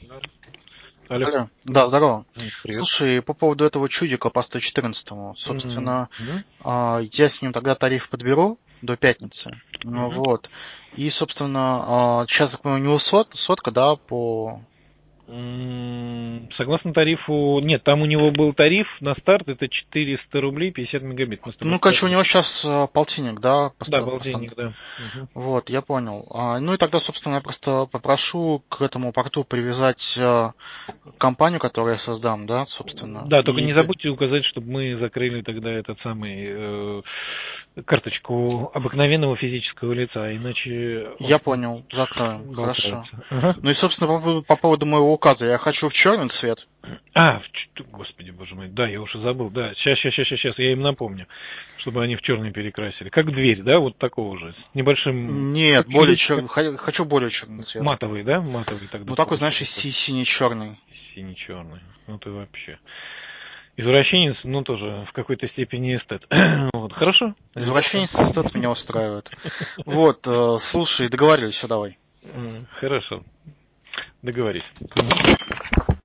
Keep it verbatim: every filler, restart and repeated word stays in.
Алло. Алло. Да, здорово. Привет. Слушай, по поводу этого чудика по сто четырнадцатому, собственно, Мгм. а, я с ним тогда тариф подберу до пятницы. Ну Мгм. вот. И, собственно, а, сейчас, у него сот, сотка, да, по... М, Согласно тарифу, нет, там у него был тариф на старт, это четыреста рублей пятьдесят мегабит. Мы с тобой Ну, короче, у говорили. него сейчас а, полтинник, да, по, Да, ста- по полтинник, стандарту. да. Мгм. Вот, я понял. А, ну и тогда, собственно, я просто попрошу к этому порту привязать а, компанию, которую я создам, да, собственно. Да, только И не забудьте указать, чтобы мы закрыли тогда этот самый э, карточку обыкновенного физического лица, а иначе он я понял, закроем, хорошо. болтается. Ага. Ну и, собственно, по, поводу- по поводу моего указа, я хочу в черный цвет. А, в ч- господи, боже мой, да, я уже забыл, да, сейчас, сейчас, сейчас, сейчас, я им напомню, чтобы они в черный перекрасили. Как дверь, да, вот такого же, с небольшим, Нет, таким более личиком. черный, хочу более черный цвет. Матовый, да, матовый тогда Ну такой, знаешь, получается. си- синий-черный. Синий-черный, ну ты вообще. Извращенец, ну тоже в какой-то степени эстет. Вот, хорошо, сделаем. Извращенец эстет меня устраивает. Вот, э, слушай, договорились, все, давай. М, Хорошо, договорились.